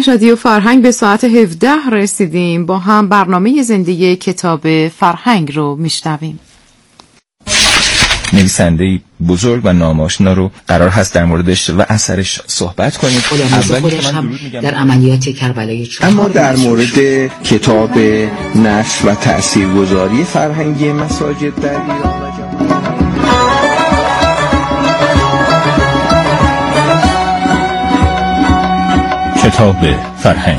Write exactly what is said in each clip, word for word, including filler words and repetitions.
رادیو فرهنگ به ساعت هفده رسیدیم. با هم برنامه زندگی کتاب فرهنگ رو میشنویم. نویسنده بزرگ و ناماشنا رو قرار هست در موردش و اثرش صحبت کنیم. اول که من در عملیات کربلای چهار، اما در مورد کتاب نشر و تاثیرگذاری فرهنگی مساجد در ایران و جهان، کتاب فرهنگ.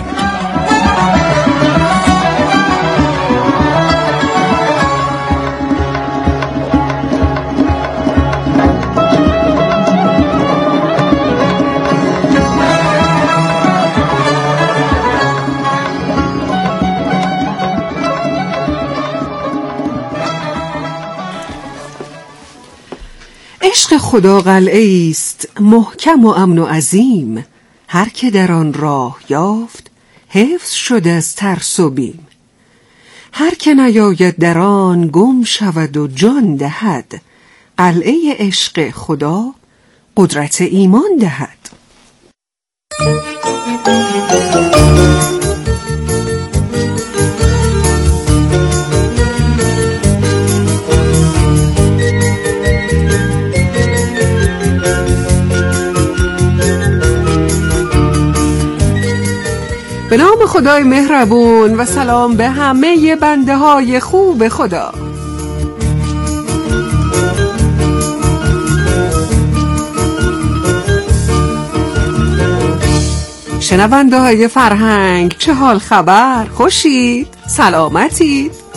عشق خدا قلعه است محکم و امن و عظیم، هر که در آن راه یافت حفظ شده از ترس و بیم. هر که نیاید در آن گم شود و جان دهد، قلعه عشق خدا قدرت ایمان دهد. به نام خدای مهربون و سلام به همه بنده های خوب خدا. شنونده های فرهنگ، چه حال خبر؟ خوشید؟ سلامتید؟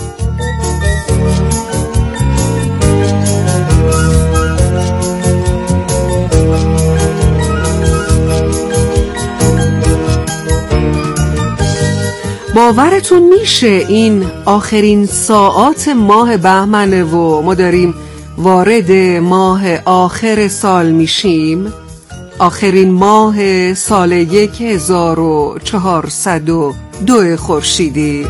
باورتون میشه این آخرین ساعات ماه بهمنه و ما داریم وارد ماه آخر سال میشیم؟ آخرین ماه سال یک هزار و چهارصد و دو خورشیدی.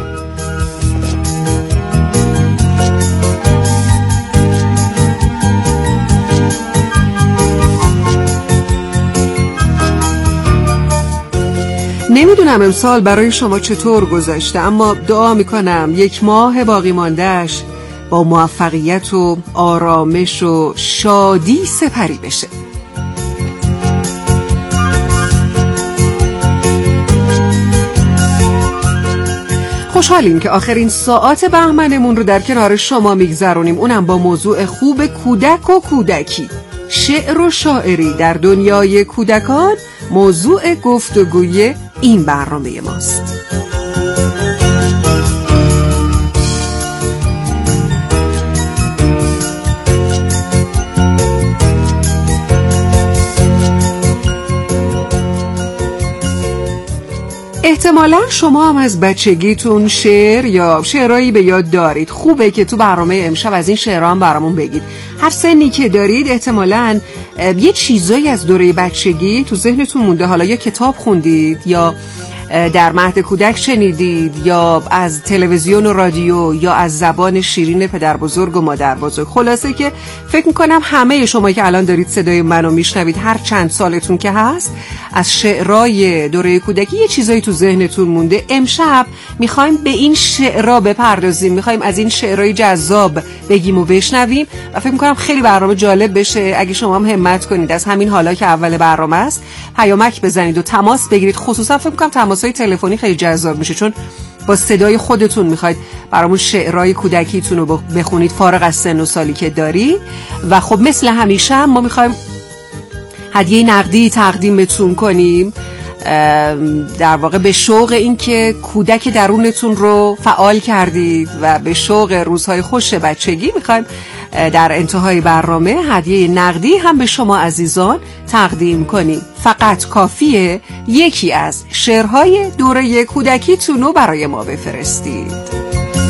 نمیدونم امسال برای شما چطور گذشته، اما دعا میکنم یک ماه باقی ماندهش با موفقیت و آرامش و شادی سپری بشه. خوشحالیم که آخرین ساعات بهمنمون رو در کنار شما میگذرونیم، اونم با موضوع خوب کودک و کودکی. شعر و شاعری در دنیای کودکان موضوع گفتگوی این برنامه ماست. احتمالاً شما هم از بچگیتون شعر یا شعرهایی به یاد دارید. خوبه که تو برنامه امشب از این شعرها هم برامون بگید. هر سنی که دارید احتمالاً یه چیزایی از دوره بچگی تو ذهنتون مونده، حالا یا کتاب خوندید یا در مهد کودک شنیدید یا از تلویزیون و رادیو یا از زبان شیرین پدر بزرگ و مادر بزرگ. خلاصه که فکر میکنم همه شما که الان دارید صدای منو میشنوید، هر چند سالتون که هست، از شعرهای دوره کودکی یه چیزایی تو ذهنتون مونده. امشب میخوایم به این شعرها بپردازیم، میخوایم از این شعرهای جذاب بگیم و بشنویم و فکر میکنم خیلی برنامه جالب بشه. اگه شما هم همت کنید از همین حالا که اول برنامه است پیامک بزنید و تماس بگیرید. خصوصا فکر میکنم تماس‌های تلفنی خیلی جذاب میشه، چون با صدای خودتون میخواید برامون شعرهای کودکیتون رو بخونید فارغ از سن و سالی که داری. و خب مثل همیشه هم ما میخوایم هدیه نقدی تقدیم بهتون کنیم، در واقع به شوق این که کودک درونتون رو فعال کردید و به شوق روزهای خوش بچگی میخوایم در انتهای برنامه هدیه نقدی هم به شما عزیزان تقدیم کنیم. فقط کافیه یکی از شعرهای دوره کودکیتون رو برای ما بفرستید.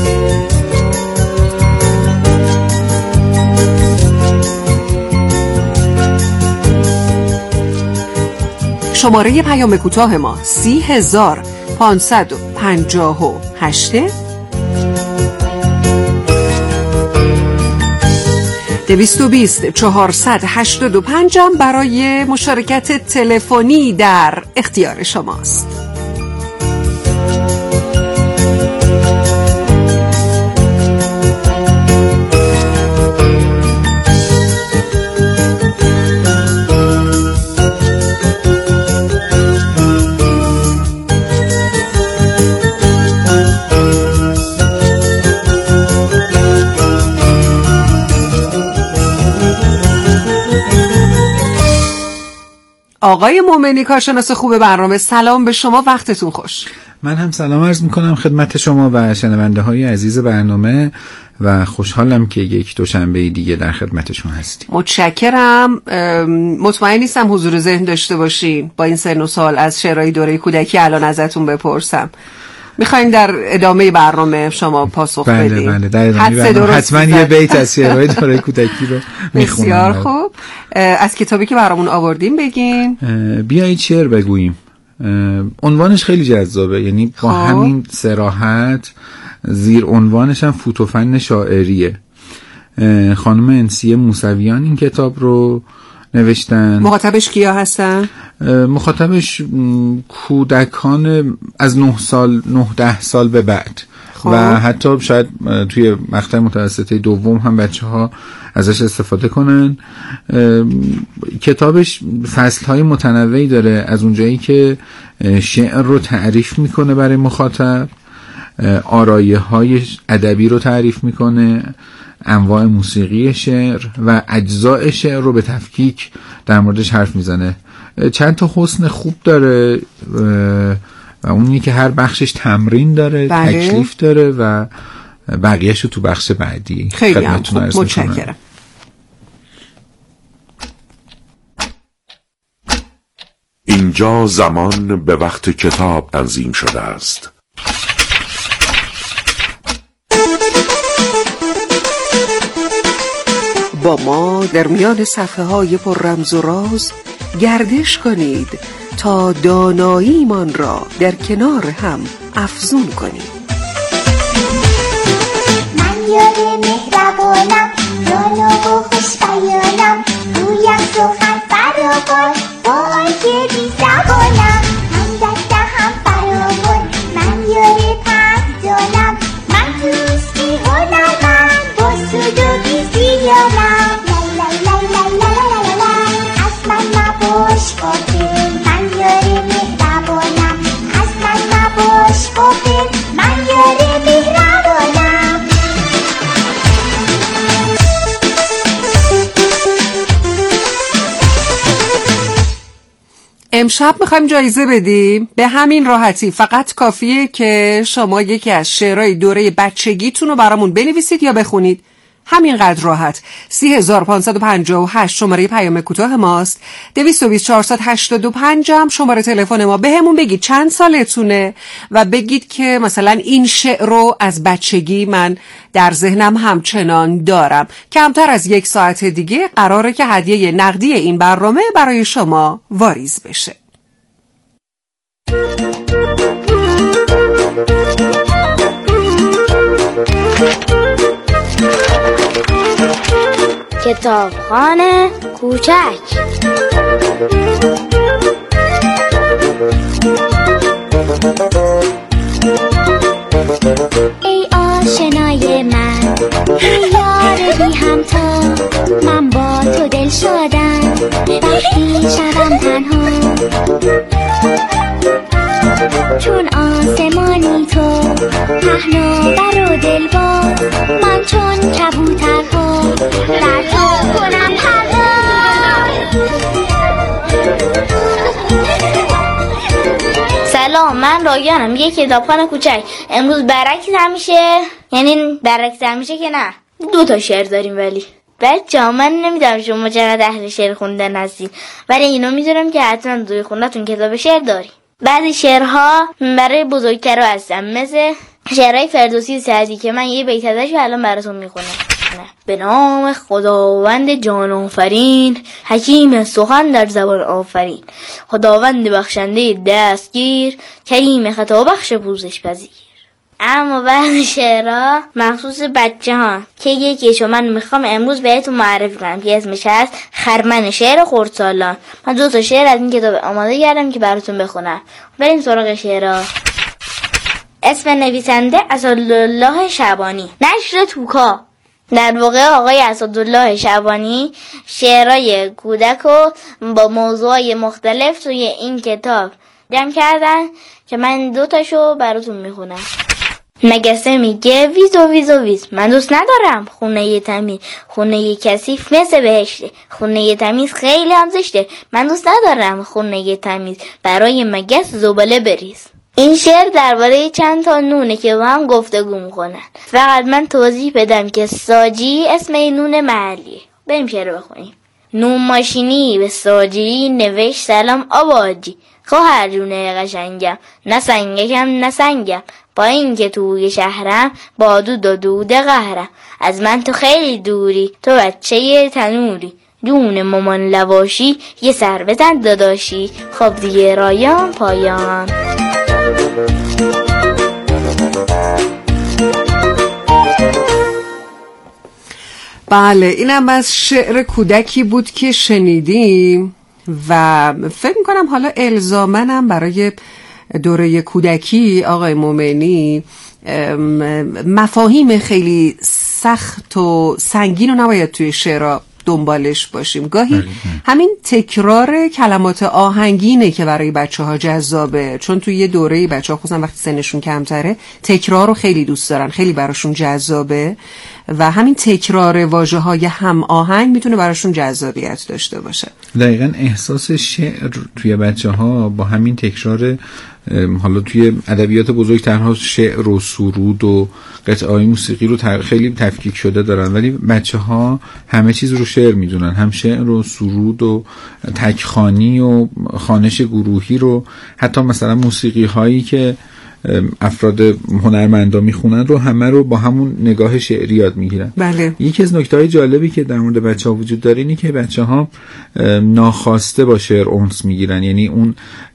شماره پیام کوتاه ما سی هزار پانصد و پنجاه و هشت دویست و بیست چهارصد هشتاد و پنج برای مشارکت تلفنی در اختیار شماست. آقای مومنی کارشناس خوب برنامه، سلام به شما، وقتتون خوش. من هم سلام عرض میکنم خدمت شما و شنونده های عزیز برنامه و خوشحالم که یک دوشنبه دیگه در خدمتشون هستیم. متشکرم. مطمئن نیستم حضور ذهن داشته باشین با این سن و سال از شعرهای دوره کودکی الان ازتون بپرسم. میخواین در ادامه برنامه شما پاسخ بله بدین؟ بله در ادامه برنامه حتما یه بیت از شعرهای دوره کودکی رو میخونم. بسیار خوب. از کتابی که برامون آوردیم بگین. بیایید شعر بگوییم. عنوانش خیلی جذابه، یعنی با همین صراحت زیر عنوانش هم فوت و فن شاعریه. خانم انسیه موسویان این کتاب رو نوشتن. مخاطبش کیا هستن؟ مخاطبش کودکان از نه سال نه ده سال به بعد خوب. و حتی شاید توی مقطع متوسطه دوم هم بچه ها ازش استفاده کنن. کتابش فصل‌های متنوعی داره، از اونجایی که شعر رو تعریف میکنه برای مخاطب، آرایه‌های ادبی رو تعریف میکنه، انواع موسیقی شعر و اجزاء شعر رو به تفکیک در موردش حرف میزنه. چند تا حسن خوب داره و اونی که هر بخشش تمرین داره، بله. تکلیف داره و بقیه‌شو تو بخش بعدی خدمتتون عرض می‌کنم. متشکرم. اینجا زمان به وقت کتاب تنظیم شده است. با ما در میان صفحه های پر رمز و راز گردش کنید تا داناییمان را در کنار هم افزون کنید. من یار مهربانم، دانا و خوش بیانم، گویم سخن فراوان با آنکه بی زبانم. من دسته هم فراوان، من یار پس جانم، من دوستی هنرمند با سود و بی زیانم. لای لای لای لای لای لای لای از من نباش غافل، من یار مهربانم، از من نباش غافل، من یار مهربانم. امشب میخوایم جایزه بدیم به همین راحتی. فقط کافیه که شما یکی از شعرهای دوره بچگیتون رو برامون بنویسید یا بخونید. همینقدر راحت. سی هزار پانصد و پنجاه و هشت شماره پیام کوتاه ماست. دویست و بیست چهارصد و هشتاد و پنج هم شماره تلفن ما. به همون بگید چند سالتونه و بگید که مثلا این شعر رو از بچگی من در ذهنم همچنان دارم. کمتر از یک ساعت دیگه قراره که هدیه نقدی این برنامه برای شما واریز بشه. کتابخانه کوچک. ای آشنای من، ای یار بی همتا، من با تو دل شدم وقتی شدم تنها. چون آسمانی تو پهناور و دلباز، من چون کبوترها بر تو کنم پرواز. سلام، من رایانم، یک کتابخانه کوچک. امروز برعکس همیشه، یعنی برعکس همیشه که نه، دو تا شعر داریم. ولی بچه‌ها من نمیدونم شما چقدر اهل شعر خوندن هستین، ولی اینو میدونم که حتما دوی خوندتون کتاب شعر داریم. بعضی شعرها برای بزرگترها هستن، مثل شعرهای فردوسی سعدی که من یه بیت ازش الان براتون میخونم. به نام خداوند جان آفرین، حکیم سخن در زبان آفرین، خداوند بخشنده دستگیر، کریم خطا بخش پوزش پذیر. اما بعضی شعرها مخصوص بچه ها که یکیشو من میخوام امروز بهتون معرفی کنم که اسمش هست خرمن شعر خردسالان. من دو تا شعر از این کتاب آماده کردم که براتون بخونم. بریم سراغ شعرها. اسم نویسنده اسدالله شعبانی، نشر توکا. در واقع آقای اسدالله شعبانی شعرهای کودک رو با موضوعای مختلف توی این کتاب جمع کردن که من دو تاشو براتون میخونم. مگسه میگه ویز و ویز و ویز، من دوست ندارم خونه تمیز، خونه کثیف مثل بهشته، خونه تمیز خیلی هم زشته، من دوست ندارم خونه تمیز، برای مگس زباله بریز. این شعر درباره چند تا نونه که با هم گفتگو میکنن. فقط من توضیح بدم که ساجی اسم این نون محلیه. بریم شعر بخونیم. نون ماشینی به ساجی نوشت سلام آباجی، خواهر جونه قشنگم، نه سنگکم نه سنگم، با این که توی شهرم با دود و دود قهرم، از من تو خیلی دوری تو بچه تنوری، جون مامان لواشی یه سر بزن داداشی، خب دیگه رایان پایان. بله، اینم از شعر کودکی بود که شنیدیم و فکر میکنم حالا الزامنم برای دوره کودکی آقای مومنی مفاهیم خیلی سخت و سنگین رو نباید توی شعرها دنبالش باشیم. گاهی همین تکرار کلمات آهنگینه که برای بچه ها جذابه، چون توی یه دوره بچه ها خصوصا وقتی سنشون کمتره تکرار رو خیلی دوست دارن، خیلی براشون جذابه و همین تکرار واژه های هم آهنگ میتونه براشون جذابیت داشته باشه. دقیقاً احساس شعر توی بچه ها با همین تکرار، حالا توی ادبیات بزرگترها شعر و سرود و قطعه‌های موسیقی رو خیلی تفکیک شده دارن، ولی بچه ها همه چیز رو شعر میدونن، هم شعر و سرود و تکخوانی و خوانش گروهی رو، حتی مثلا موسیقی هایی که افراد هنرمندا میخونن رو همه رو با همون نگاه شعری یاد میگیرن. بله. یکی از نکته‌های جالبی که در مورد بچه‌ها وجود داره اینه که بچه‌ها ناخواسته با شعر انس میگیرن، یعنی اون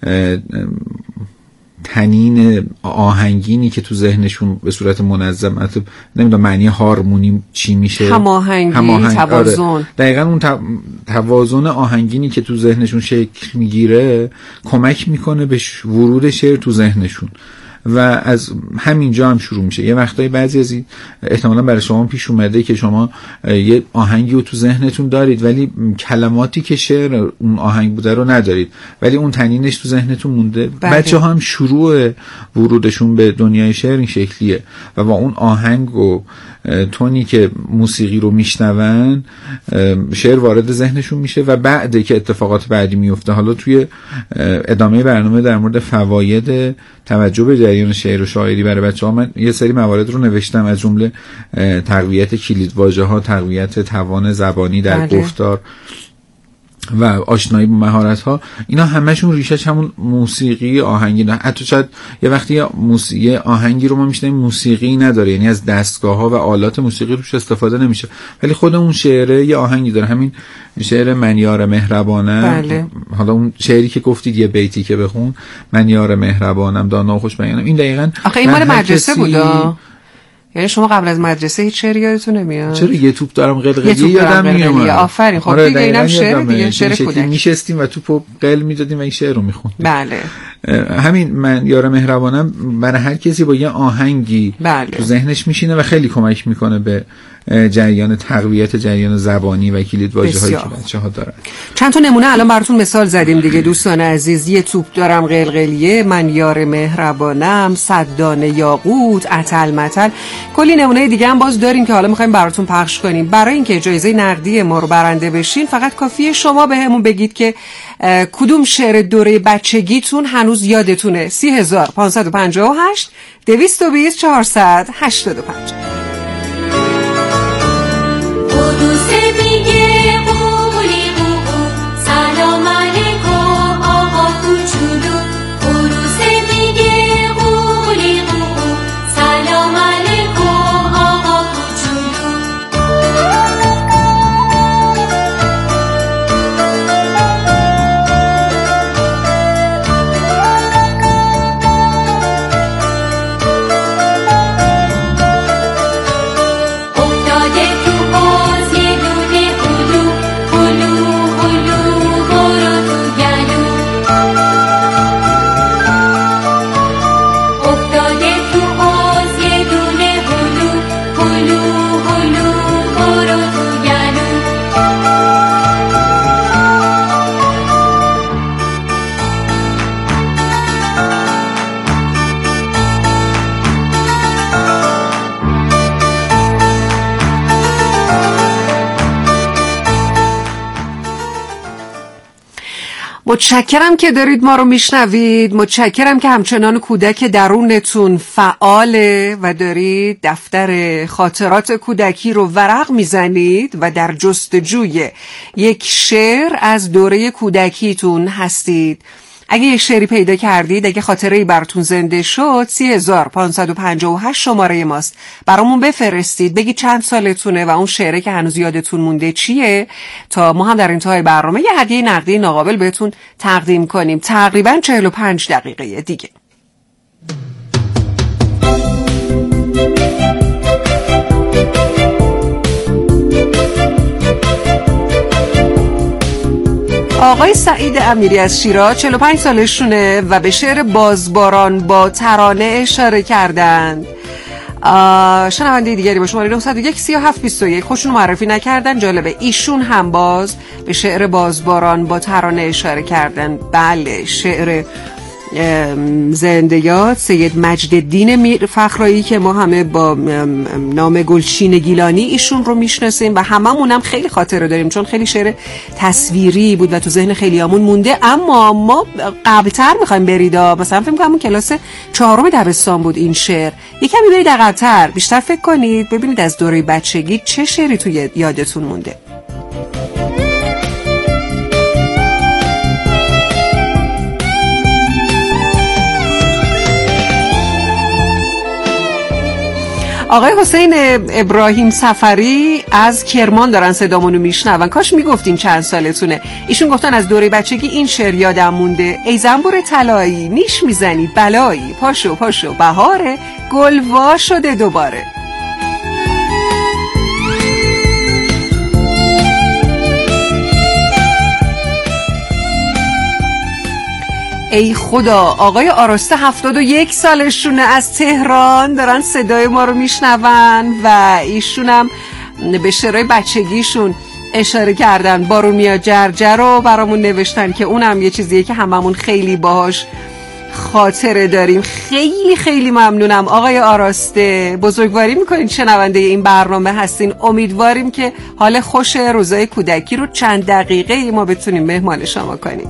تنین آهنگینی که تو ذهنشون به صورت منظم، حتی نمیدونم معنی هارمونی چی میشه، هماهنگی، هماهنگ، توازن. آره. دقیقاً اون توازن آهنگینی که تو ذهنشون شکل میگیره کمک میکنه به ورود شعر تو ذهنشون و از همینجا هم شروع میشه. یه وقتایی بعضی از این احتمالاً برای شما پیش اومده که شما یه آهنگی رو تو ذهنتون دارید ولی کلماتی که شعر اون آهنگ بوده رو ندارید، ولی اون تنینش تو ذهنتون مونده. بچه ها هم شروع ورودشون به دنیای شعر این شکلیه و با اون آهنگ و تونی که موسیقی رو میشنون شعر وارد ذهنشون میشه و بعد که اتفاقات بعدی میفته. حالا توی ادامه برنامه در مورد فواید توجه به جریان شعر و شاعری برای بچه‌ها من یه سری موارد رو نوشتم، از جمله تقویت کلیدواژه‌ها، تقویت توان زبانی در بله. گفتار و آشنایی با مهارت‌ها. اینا همشون ریشش همون موسیقی آهنگی نه. حتی شاید یه وقتی موسیقی آهنگی رو ما میشنیم موسیقی نداره، یعنی از دستگاه‌ها و آلات موسیقی روش استفاده نمیشه، ولی خود اون شعر یه آهنگی داره. همین شعر من یار مهربانم، بله. حالا اون شعری که گفتید یه بیتی که بخون، من یار مهربانم دانا و خوش بیانم، این دقیقاً آخه این مال مدرسه بودا. یعنی شما قبل از مدرسه هیچ شعری یادتون نمیاد؟ چرا یه توپ دارم قلقلی یادم میاد. آفرین. خب آره دیگه اینم شعر دیگه، شعر کودک. میشستیم و توپو قل میدادیم و این شعر رو میخوندیم. بله. همین من یار مهربانم برای هر کسی با یه آهنگی بله. تو ذهنش میشینه و خیلی کمک میکنه به جریان تقویت جریان زبانی و کلیدواژه‌هایی که بچه‌ها دارن. چند تا نمونه الان براتون مثال زدیم دیگه دوستان عزیز. یه توپ دارم قلقلیه، من یار مهربانم، صد دانه یاقوت، اتل متل، کلی نمونه دیگه هم باز داریم که حالا می‌خوایم براتون پخش کنیم. برای اینکه جایزه نقدی ما رو برنده بشین فقط کافیه شما بهمون بگید که کدوم شعر دوره بچگیتون هنوز یادتونه. سه هزار پانصد و پنجاه و هشت دویست و بیست چهارصد و هشتاد و پنج. متشکرم که دارید ما رو میشنوید. متشکرم که همچنان کودک درونتون فعاله و دارید دفتر خاطرات کودکی رو ورق میزنید و در جستجوی یک شعر از دوره کودکیتون هستید. اگه یک شعری پیدا کردید، اگه خاطره‌ای براتون زنده شد، سی هزار پانصد و پنجاه و هشت شماره ماست. برامون بفرستید، بگید چند سالتونه و اون شعره که هنوز یادتون مونده چیه، تا ما هم در انتهای برنامه یه هدیه نقدی ناقابل بهتون تقدیم کنیم. تقریباً چهل و پنج دقیقه دیگه. آقای سعید امیری از شیراز چهل و پنج سالشونه و به شعر بازباران با ترانه اشاره کردند. شنونده دیگری با شماره نه صفر یک سی و هفت بیست و یک خودشون معرفی نکردن. جالبه ایشون هم باز به شعر بازباران با ترانه اشاره کردن. بله، شعر زنده یاد سید مجدالدین میرفخرایی که ما همه با نام گلچین گیلانی ایشون رو میشناسیم و هممون هم خیلی خاطره داریم، چون خیلی شعر تصویری بود و تو ذهن خیلیامون مونده. اما ما قبلتر میخوایم برید، مثلا فکر می‌کنم کلاس چهارم دبستان بود این شعر. یکمی برید عقب‌تر، بیشتر فکر کنید، ببینید از دوره بچگی چه شعری توی یادتون مونده. آقای حسین ابراهیم سفری از کرمان دارن صدامونو میشنون. کاش میگفتین چند سالتونه. ایشون گفتن از دوره بچگی این شعر یادم مونده: ای زنبور طلایی نیش میزنی بلایی، پاشو پاشو بهاره گل وا شده دوباره. ای خدا، آقای آراسته هفتاد و یک سالشونه از تهران دارن صدای ما رو میشنون و ایشونم به شعرهای بچگیشون اشاره کردن. بارون میاد جرجر رو برامون نوشتن که اونم یه چیزیه که هممون خیلی باهاش خاطره داریم. خیلی خیلی ممنونم آقای آراسته، بزرگواری میکنین، شنونده این برنامه هستین. امیدواریم که حال خوش روزای کودکی رو چند دقیقه ما بتونیم مهمان شما کنیم.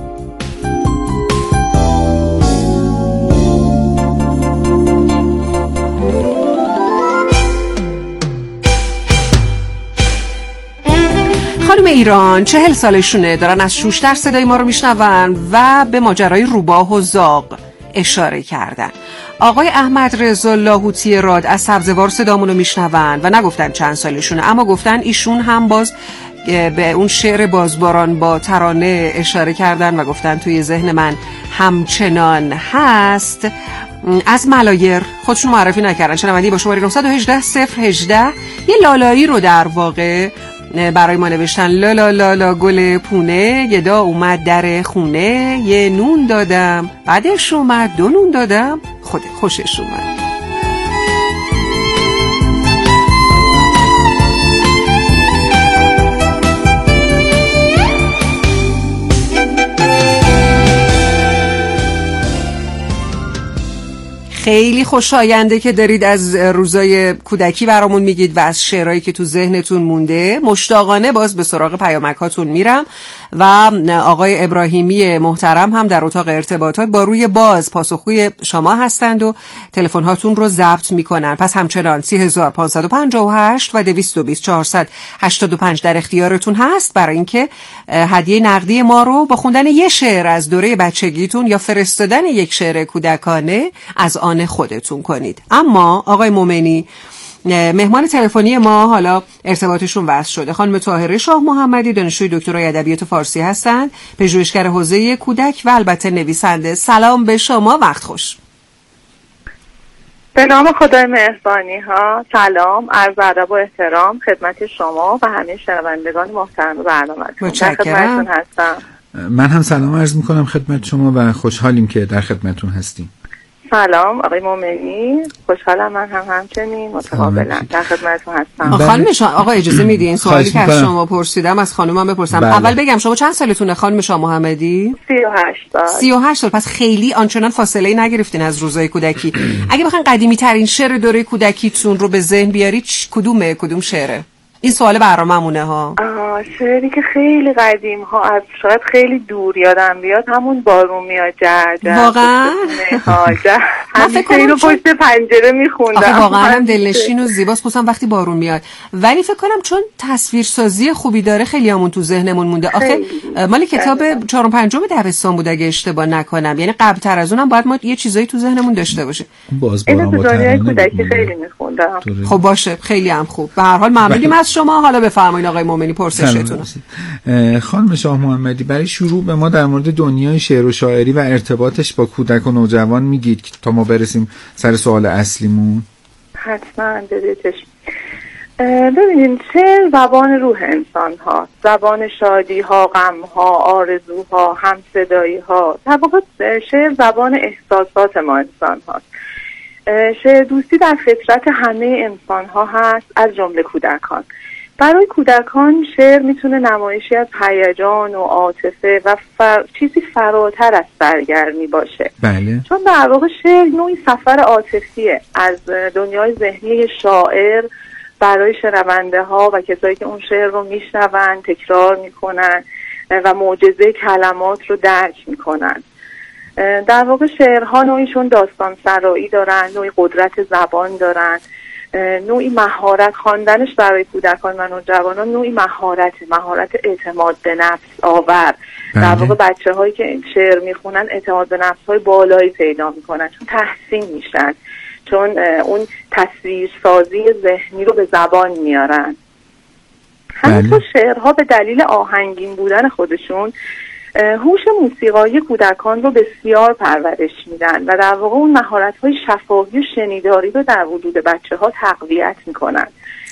خانم ایران چهل سالشونه، دارن از شوشتر صدای ما رو میشنون و به ماجرای روباه و زاغ اشاره کردن. آقای احمد رضا لاهوتی راد از سبزوار صدامونو میشنون و نگفتن چند سالشونه، اما گفتن ایشون هم باز به اون شعر بازباران با ترانه اشاره کردن و گفتن توی ذهن من همچنان هست. از ملایر خودشون معرفی نکردن. شنوندی با شماره نه یک هشت صفر یک هشت یه لالایی رو در واقع برای ما نوشتن: لالا لالا گل پونه، گدا اومد در خونه، یه نون دادم بعدش اومد دو نون دادم خود خوشش اومد. خیلی خوشاینده که دارید از روزای کودکی برامون میگید و از شعرهایی که تو ذهنتون مونده. مشتاقانه باز به سراغ پیامکاتون میرم و آقای ابراهیمی محترم هم در اتاق ارتباطات با روی باز پاسخگوی شما هستند و تلفن هاتون رو ضبط میکنن. پس همچنان سی هزار پانصد و پنجاه و هشت و دویست و بیست چهارصد و هشتاد و پنج در اختیارتون هست برای اینکه هدیه نقدی ما رو با خوندن یه شعر از دوره بچگیتون یا فرستادن یک شعر کودکانه از آن خودتون کنید. اما آقای مومنی مهمان تلفنی ما حالا ارتباطشون وصل شده. خانم طاهره شاه محمدی دانشجوی دکترای ادبیات فارسی هستند، پژوهشگر حوزه کودک و البته نویسنده. سلام به شما، وقت خوش. به نام خدای مهربانی ها، سلام، عرض ادب و احترام خدمت شما و همه شنوندگان محترم برنامه‌تون. متشکرم. هستم. من هم سلام عرض میکنم خدمت شما و خوشحالیم که در خدمتتون هستیم. سلام آقای مومنی، خوشحالم من هم همچنین متقابلا در خدمتتون هستم. خانم شما آقا اجازه میدین سوالی که از شما پرسیدم از خانمم بپرسم؟ بله. اول بگم شما چند سالتونه خانم شاه محمدی؟ سی و هشت سال. سی و هشت سال. پس خیلی آنچنان فاصله نگرفتین از روزای کودکی. اگه بخواید قدیمی ترین شعر دوره کودکیتون رو به ذهن بیارید کدومه؟ کدوم شعره؟ این سوال برنامه‌مونه ها. شعری که خیلی قدیم ها از شاید خیلی دور یادم بیاد همون بارون میاد جر جر. واقعا؟ من فکر کنم اینو پشت پنجره میخوندم. واقعا هم دلنشین و زیباست، خصوصا وقتی بارون میاد. ولی فکر کنم چون تصویرسازی خوبی داره خیلی همون تو ذهنمون مونده. آخه مال کتاب چهارم پنجم دبستان بود اگه اشتباه نکنم، یعنی قبل تر از اونم باید ما یه چیزایی تو ذهنمون داشته باشه. باز بارون با ترانه کودکی خیلی میخوندم. خب باشه، خیلی هم خوب. به هر حال ممنونیم از شما. حالا بفرمایید آقای مومنی پرسشتون. خانم شاه محمدی، برای شروع به ما در مورد دنیای شعر و شاعری و ارتباطش با کودک و نوجوان میگید تا ما برسیم سر سوال اصلیمون؟ حتما بدیدش. ببینید، شعر زبان روح انسان ها، زبان شادی ها، غم ها، آرزوها، همصدایی ها. در واقع شعر زبان احساسات ما انسان هاست. شعر دوستی در فطرت همه انسان ها هست، از جمله کودکان. برای کودکان شعر میتونه نمایشی از هیجان و عاطفه و فر... چیزی فراتر از سرگرمی باشه. بله. چون در واقع شعر نوعی سفر عاطفیه از دنیای ذهنی شاعر برای شنونده ها و کسایی که اون شعر رو میشنون، تکرار میکنن و معجزه کلمات رو درک میکنن. در واقع شعرها نوعیشون داستان سرایی دارن، نوعی قدرت زبان دارن، نوعی مهارت خواندنش برای کودکان و نوجوانان نوعی مهارت مهارت اعتماد به نفس آور. در واقع بچه هایی که شعر میخونن اعتماد به نفس های بالایی پیدا میکنن، چون تحسین میشن، چون اون تصویر سازی ذهنی رو به زبان میارن. همینطور شعرها به دلیل آهنگین بودن خودشون هوش موسیقایی کودکان رو بسیار پرورش میدن و در واقع اون مهارت‌های شفاهی و شنیداری رو در وجود بچه‌ها تقویت میکنن.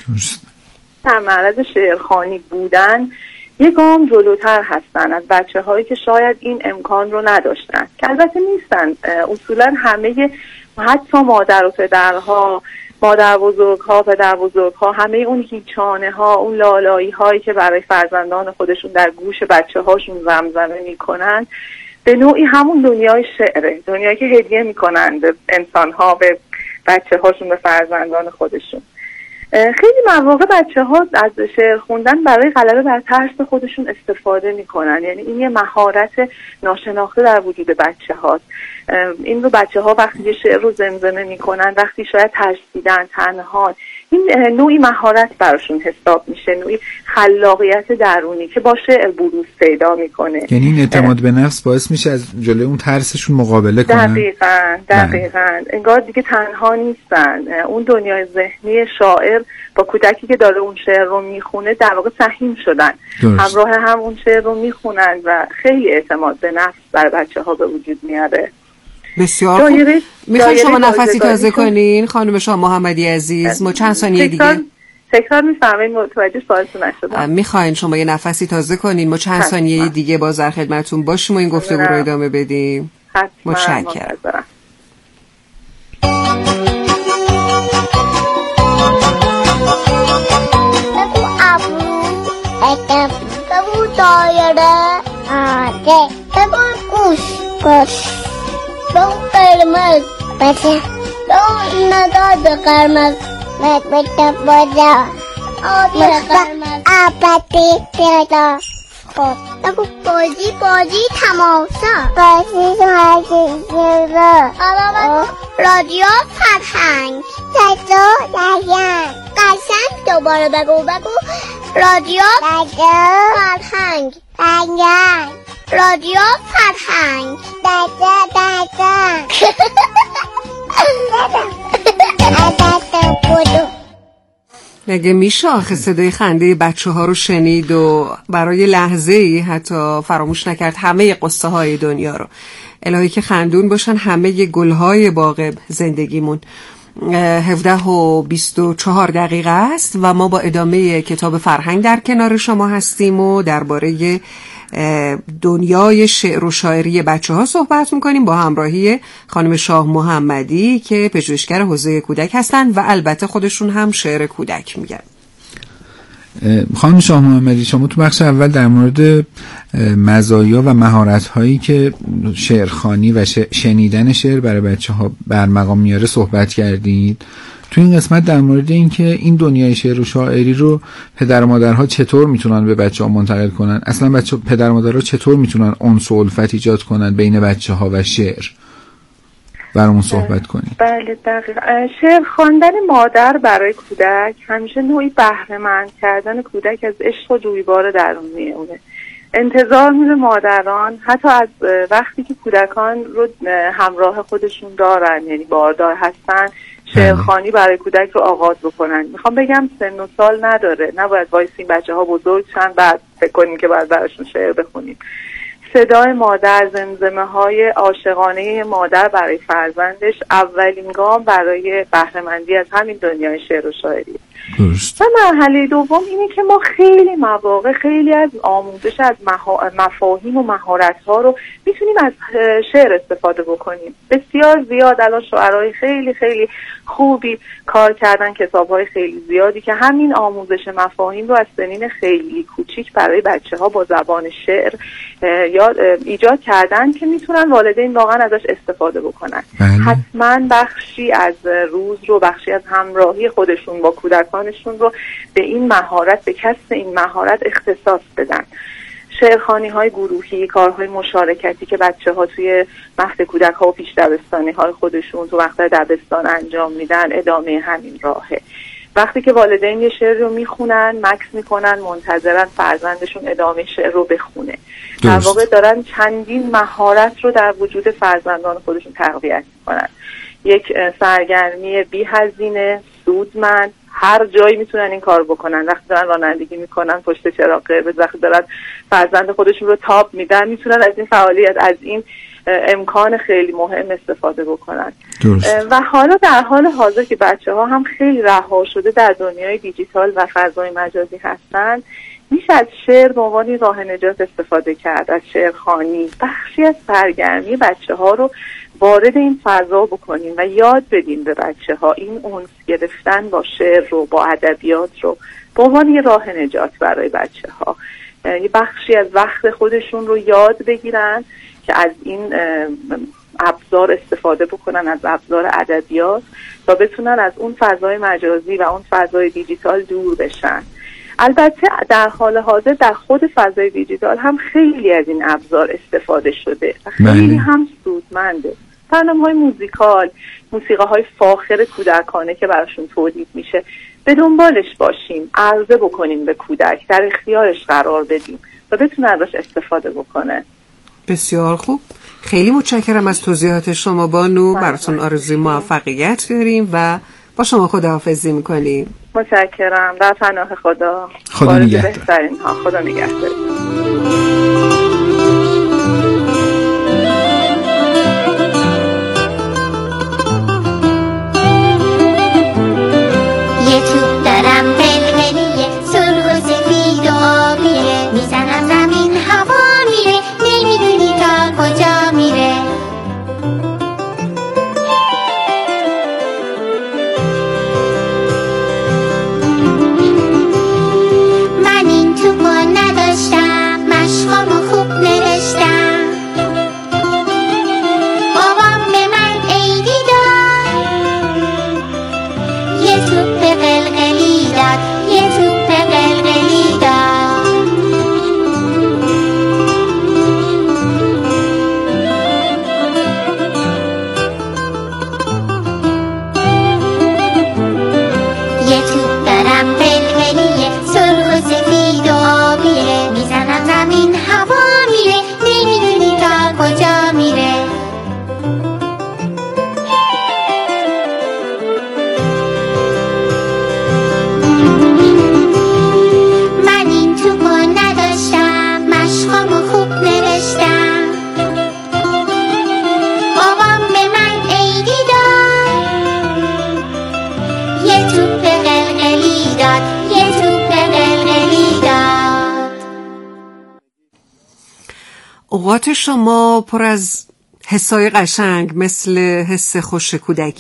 در معرض شعرخوانی بودن یک گام جلوتر هستن از بچه‌هایی که شاید این امکان رو نداشتن، که البته نیستن. اصولا همه، حتی مادر و پدرها، مادر بزرگ‌ها، پدر بزرگ‌ها، همه اون هیچانه ها، اون لالایی هایی که برای فرزندان خودشون در گوش بچه هاشون زمزمه میکنن، به نوعی همون دنیای شعره، دنیایی که هدیه میکنن به انسان ها، به بچه هاشون، به فرزندان خودشون. خیلی مواقع بچه ها از شعر خوندن برای غلبه بر ترس خودشون استفاده میکنن. یعنی این یه مهارت ناشناخته در وجود بچه هاست. این رو بچه ها وقتی یه شعر رو زمزمه میکنن، وقتی شاید ترسیدن، تنها، این نوعی مهارت براشون حساب میشه، نوعی خلاقیت درونی که با شعر بروز پیدا میکنه. یعنی این اعتماد به نفس باعث میشه از جلوی اون ترسشون مقابله کنن. دقیقاً دقیقاً انگار دیگه تنها نیستن. اون دنیای ذهنی شاعر با کودکی که داره اون شعر رو میخونه در واقع سهیم شدن، همراه هم اون شعر رو میخونن و خیلی اعتماد به نفس برای بچه ها به وجود میاره. بسیار خوب. میخواین شما نفسی تازه کنین خانم شاه محمدی عزیز؟ ما چند ثانیه دیگه تکرار میفرمایید، متوجه سوالتون نشدم. میخواین شما یه نفسی تازه کنین؟ ما چند ثانیه دیگه باز در خدمتتون باشیم و این گفتگو رو ادامه بدیم. متشکرم. بگو دایره آده، بگو گوش باش، بگو قرمز بده، بگو نداد قرمز بده بده آبی قرمز آبادی پیدا. خب بگو بازی بازی تماشا، بازی بازی جلو. حالا بگو رادیو فرهنگ، رادیو فرهنگ. قشنگ دوباره بگو بگو رادیو فرهنگ، فرهنگ، رادیو فرهنگ، دادا دادا. مگه میشه آخه صدای خنده بچه ها رو شنید و برای لحظه ای حتی فراموش نکرد همه قصه های دنیا رو؟ الهی که خندون باشن همه گل های باغ زندگیمون. هفده و بیست و چهار دقیقه است و ما با ادامه کتاب فرهنگ در کنار شما هستیم و درباره دنیای شعر و شاعری بچه ها صحبت میکنیم با همراهی خانم شاه محمدی که پژوهشگر حوزه کودک هستن و البته خودشون هم شعر کودک میگن. خانم شاه محمدی، شما تو بخش اول در مورد مزایا و مهارت هایی که شعرخوانی و شنیدن شعر برای بچه ها برمقام میاره صحبت کردید. تو این قسمت در مورد این که این دنیای شعر و شاعری رو پدر و مادرها چطور میتونن به بچه‌ها منتقل کنن، اصلا بچه پدر و مادرها چطور میتونن انس و الفت ایجاد کنن بین بچه‌ها و شعر، برامون صحبت کنید. بله دقیقاً. شعر خواندن مادر برای کودک همیشه نوعی بهره مند کردن کودک از عشق و جویبار درونی اونه. انتظار میره مادران حتی از وقتی که کودکان رو همراه خودشون دارن، یعنی باردار هستن، شعرخوانی برای کودک رو آغاز بکنن. میخوام بگم سن و سال نداره، نباید وایسیم بچه ها بزرگ شن بعد فکر کنیم که باید براشون شعر بخونیم. صدای مادر، زمزمه های عاشقانه مادر برای فرزندش اولین گام برای بهره‌مندی از همین دنیای شعر و شاعری. درست. و مرحله دوم اینه که ما خیلی مواقع خیلی از آموزش از مفاهیم و مهارت‌ها رو میتونیم از شعر استفاده بکنیم. بسیار زیاد الان شاعرای خیلی خیلی خوبی کار کردن، کتاب‌های خیلی زیادی که همین آموزش مفاهیم رو از سنین خیلی کوچیک برای بچه‌ها با زبان شعر یا ایجاد کردن که میتونن والدین واقعا ازش استفاده بکنن. بله. حتما بخشی از روز رو، بخشی از همراهی خودشون با کودکانشون رو به این مهارت، به کسب این مهارت اختصاص بدن. شعرخوانی های گروهی، کارهای مشارکتی که بچه ها توی مهد کودک ها و پیش دبستانی های خودشون تو وقت دبستان انجام میدن ادامه همین راهه. وقتی که والدین یه شعر رو میخونن، مکس میکنن، منتظرن فرزندشون ادامه شعر رو بخونه. در واقع دارن چندین مهارت رو در وجود فرزندان خودشون تقویت میکنن. یک سرگرمی بی هزینه، سودمند، هر جایی میتونن این کار بکنن. وقتی دارن رانندگی میکنن پشت چراغ قرمز، وقتی دارن فرزند خودشون رو تاب میدن، میتونن از این فعالیت، از این امکان خیلی مهم استفاده بکنن. درست. و حالا در حال حاضر که بچه ها هم خیلی رها شده در دنیای دیجیتال و فضای مجازی هستن، میشه از شعر به عنوان راه نجات استفاده کرد، از شعرخوانی. بخشی از سرگرمی بچه ها رو وارد این فضا بکنیم و یاد بدیم به بچه ها این انس گرفتن با شعر رو، با ادبیات رو به عنوان یه راه نجات برای بچه ها. یه بخشی از وقت خودشون رو یاد بگیرن که از این ابزار استفاده بکنن، از ابزار ادبیات، تا بتونن از اون فضای مجازی و اون فضای دیجیتال دور بشن. البته در حال حاضر در خود فضای دیجیتال هم خیلی از این ابزار استفاده شده و خیلی هم سودمنده. برنامه‌های موزیکال، موسیقی‌های فاخر کودکانه که براشون تولید میشه، به دنبالش باشیم، عرضه بکنیم به کودک، در اختیارش قرار بدیم و بتونه ازش استفاده بکنه. بسیار خوب، خیلی متشکرم از توضیحات شما بانو. براتون آرزوی موفقیت داریم و با شما خداحافظی میکنیم. متشکرم. در پناه خدا. خدا نگهدار. بهترین ها. خدا نگهدار. یه توپ دارم ولولیه، سرخ و سفید و آبیه، میزنم زمین هوا میره، نمیدونی تا کجا میره. من این توپو نداشتم، مشقامو خوب نوشتم، بابام به من عیدی داد، یه توپ قلقلی داد، یه توپ قلقلی داد. یه توپ دارم قلقلیه، سرخ و سفید و آبیه، میزنم زمین هوا میره، نمیدونی تا کجا میره. من این توپو نداشتم، مشقامو خوب نوشتم، بابام به من عیدی داد، یه توپ قلقلی داد، یه توپ قلقلی داد. اوقات شما پر از حسای قشنگ مثل حس خوش کودکی